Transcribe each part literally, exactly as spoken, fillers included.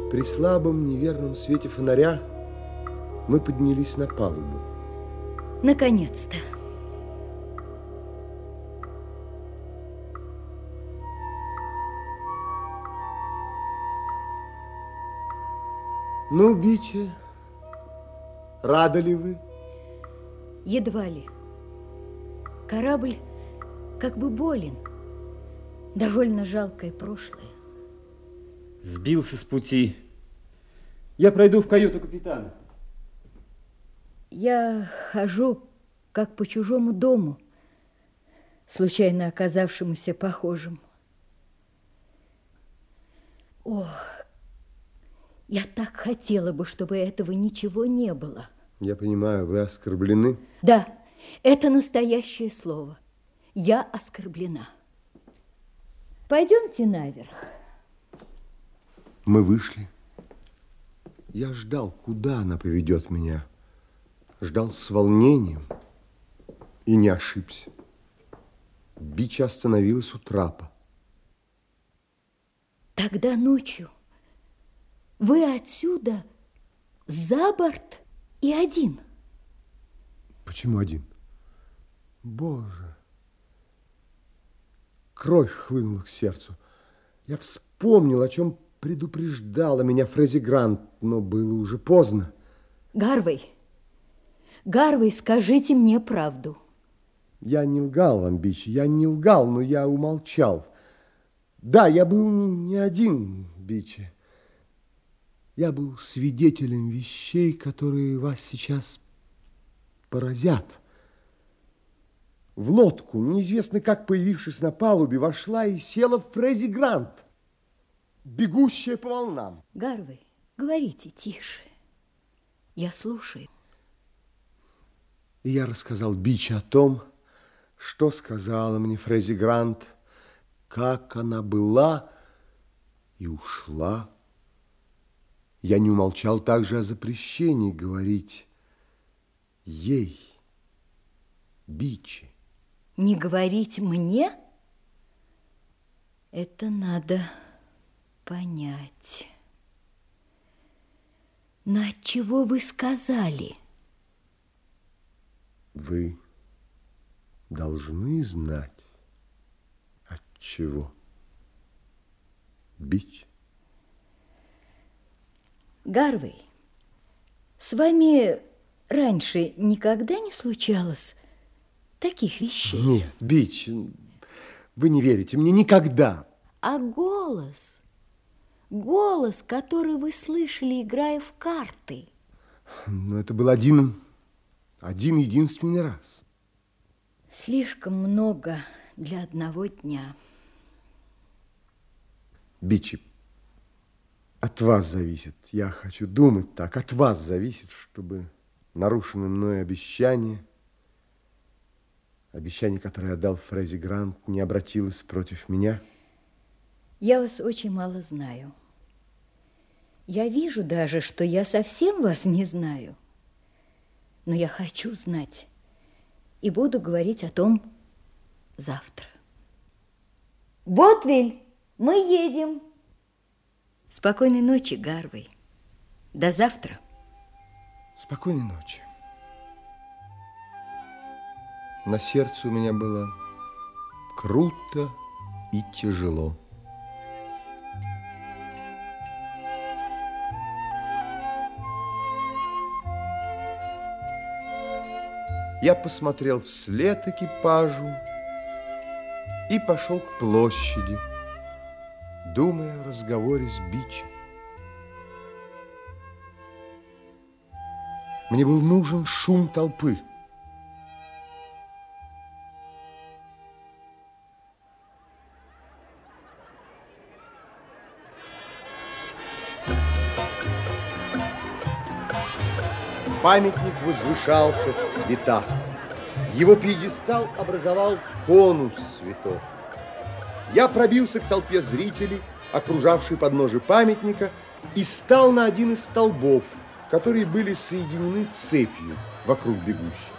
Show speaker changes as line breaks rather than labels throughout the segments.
При слабом неверном свете фонаря мы поднялись на палубу.
Наконец-то.
Ну, Биче, рады ли вы?
Едва ли. Корабль как бы болен. Довольно жалкое прошлое.
Сбился с пути. Я пройду в каюту капитана.
Я хожу как по чужому дому, случайно оказавшемуся похожим. Ох, я так хотела бы, чтобы этого ничего не было.
Я понимаю, вы оскорблены?
Да, это настоящее слово. Я оскорблена. Пойдемте наверх.
Мы вышли. Я ждал, куда она поведет меня. Ждал с волнением и не ошибся. Бича остановилась у трапа.
Тогда ночью вы отсюда за борт и один.
Почему один? Боже! Кровь хлынула к сердцу. Я вспомнил, о чем предупреждала меня Фрези Грант, но было уже поздно.
Гарвей, Гарвей, скажите мне правду.
Я не лгал вам, Бичи, я не лгал, но я умолчал. Да, я был не, не один, Бичи. Я был свидетелем вещей, которые вас сейчас поразят. В лодку, неизвестно как появившись на палубе, вошла и села Фрези Грант, бегущая по волнам.
Гарвей, говорите тише. Я слушаю.
И я рассказал Бичи о том, что сказала мне Фрези Грант, как она была и ушла. Я не умолчал также о запрещении говорить ей, Бичи.
Не говорить мне? Это надо понять. Но отчего вы сказали?
Вы должны знать, отчего. Бич.
Гарвей, с вами раньше никогда не случалось таких вещей?
Нет, Бич, вы не верите мне никогда.
А голос, голос, который вы слышали, играя в карты?
Но это был один, один единственный раз.
Слишком много для одного дня.
Бичи, от вас зависит, я хочу думать так, от вас зависит, чтобы нарушенное мною обещание, обещание, которое я дал Фрези Грант, не обратилось против меня.
Я вас очень мало знаю. Я вижу даже, что я совсем вас не знаю. Но я хочу знать и буду говорить о том завтра. Ботвиль, мы едем. Спокойной ночи, Гарвей. До завтра.
Спокойной ночи. На сердце у меня было круто и тяжело. Я посмотрел вслед экипажу и пошел к площади, думая о разговоре с Бичем. Мне был нужен шум толпы. Памятник возвышался в цветах. Его пьедестал образовал конус цветов. Я пробился к толпе зрителей, окружавшей подножие памятника, и стал на один из столбов, которые были соединены цепью вокруг бегущих.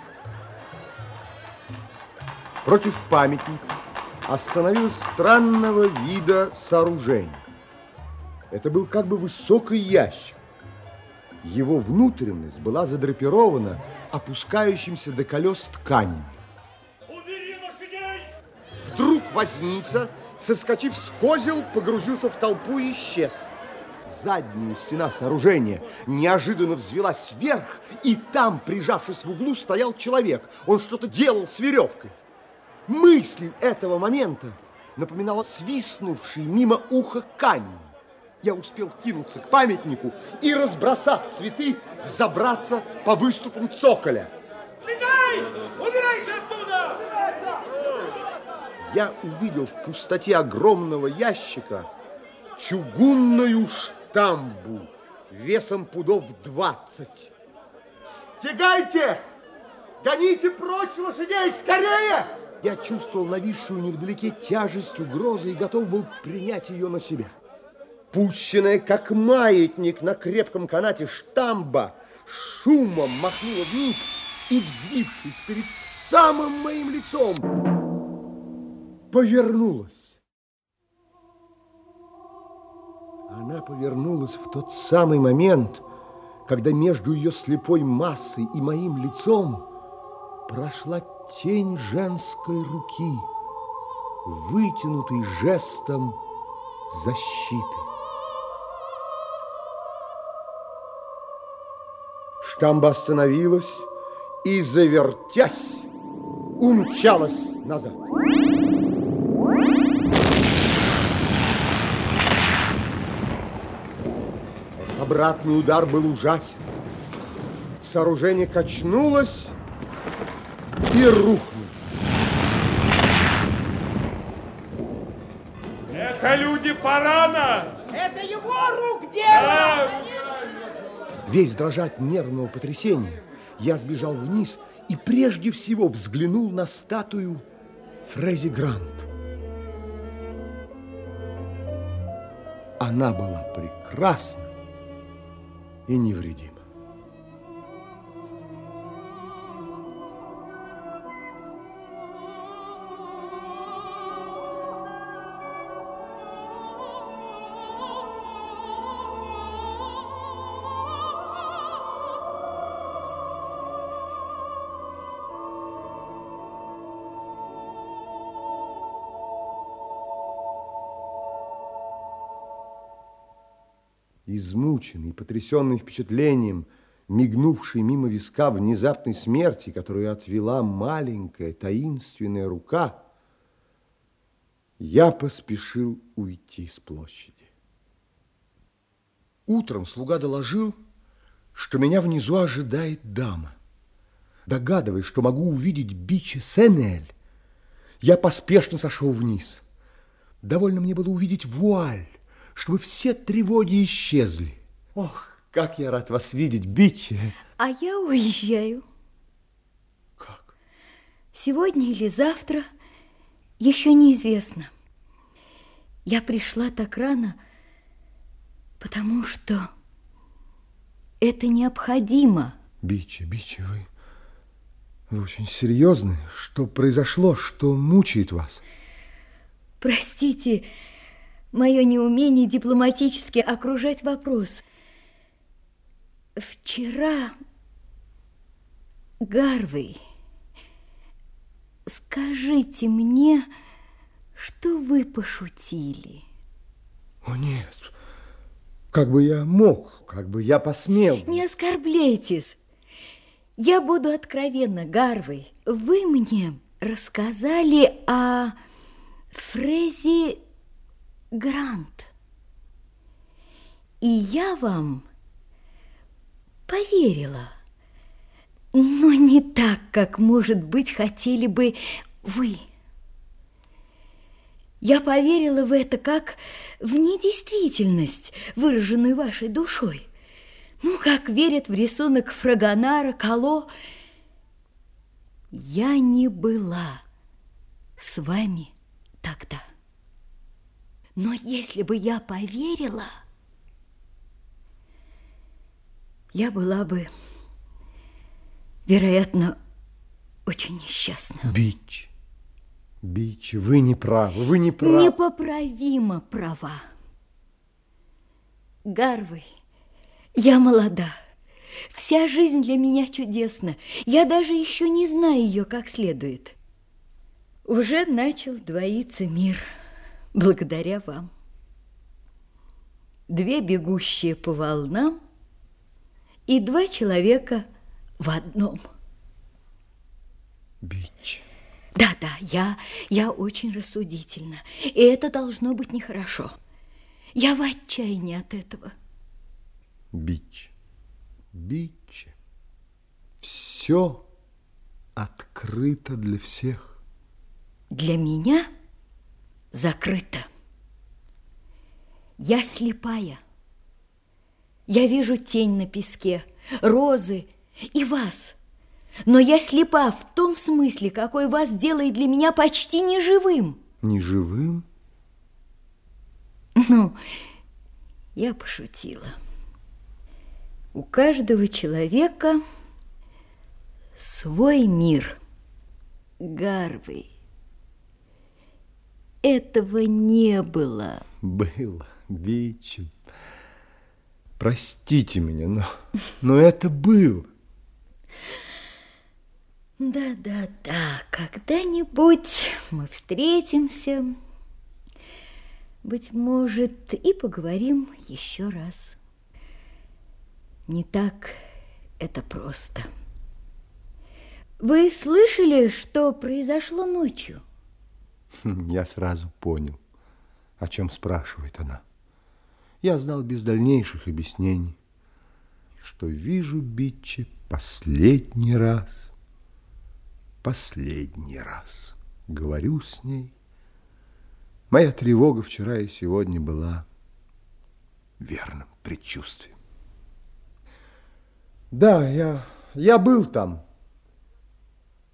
Против памятника остановилось странного вида сооружение. Это был как бы высокий ящик. Его внутренность была задрапирована опускающимся до колес тканями.
Убери лошадей!
Вдруг возница, соскочив с козел, погрузился в толпу и исчез. Задняя стена сооружения неожиданно взвелась вверх, и там, прижавшись в углу, стоял человек. Он что-то делал с веревкой. Мысль этого момента напоминала свистнувший мимо уха камень. Я успел кинуться к памятнику и, разбросав цветы, забраться по выступам цоколя.
Слезай! Убирайся оттуда!
Я увидел в пустоте огромного ящика чугунную штамбу весом пудов двадцать. Стегайте! Гоните прочь лошадей, скорее! Я чувствовал нависшую невдалеке тяжесть угрозы и готов был принять ее на себя. Пущенная, как маятник на крепком канате штамба, шумом махнула вниз и, взвившись перед самым моим лицом, повернулась. Она повернулась в тот самый момент, когда между ее слепой массой и моим лицом прошла тень женской руки, вытянутой жестом защиты. Штамба остановилась и, завертясь, умчалась назад. Обратный удар был ужасен. Сооружение качнулось и рухнуло.
Это люди Парана!
Это его рук дело!
Весь дрожа от нервного потрясения, я сбежал вниз и прежде всего взглянул на статую Фрези Грант. Она была прекрасна и невредима. Измученный, потрясенный впечатлением, мигнувший мимо виска внезапной смерти, которую отвела маленькая таинственная рука, я поспешил уйти с площади. Утром слуга доложил, что меня внизу ожидает дама. Догадываясь, что могу увидеть Биче Сен-Эль, я поспешно сошел вниз. Довольно мне было увидеть вуаль, чтобы все тревоги исчезли. Ох, как я рад вас видеть, Биче.
А я уезжаю.
Как?
Сегодня или завтра, еще неизвестно. Я пришла так рано, потому что это необходимо.
Биче, Биче, вы, вы очень серьезны? Что произошло, что мучает вас?
Простите, мое неумение дипломатически окружать вопрос. Вчера, Гарвей, скажите мне, что вы пошутили?
О, нет. Как бы я мог, как бы я посмел.
Не оскорбляйтесь. Я буду откровенна, Гарвей. Вы мне рассказали о Фрези Грант. И я вам поверила, но не так, как, может быть, хотели бы вы. Я поверила в это как в недействительность, выраженную вашей душой. Ну, как верят в рисунок Фрагонара, Кало. Я не была с вами тогда. Но если бы я поверила, я была бы, вероятно, очень несчастна.
Бич, Бич, вы не правы, вы не правы.
Непоправимо права. Гарвей, я молода. Вся жизнь для меня чудесна. Я даже еще не знаю ее как следует. Уже начал двоиться мир благодаря вам. Две бегущие по волнам и два человека в одном.
Бич.
Да-да, я, я очень рассудительна, и это должно быть нехорошо. Я в отчаянии от этого.
Бич, Бич, все открыто для всех.
Для меня закрыто. Я слепая. Я вижу тень на песке, розы и вас. Но я слепа в том смысле, какой вас делает для меня почти неживым.
Неживым?
Ну, я пошутила. У каждого человека свой мир. Гарвей, этого не было.
Было, Бич. Простите меня, но, но это было.
Да-да-да, когда-нибудь мы встретимся, быть может, и поговорим еще раз. Не так это просто. Вы слышали, что произошло ночью?
Я сразу понял, о чем спрашивает она. Я знал без дальнейших объяснений, что вижу Бичи последний раз. Последний раз говорю с ней. Моя тревога вчера и сегодня была верным предчувствием. Да, я, я был там.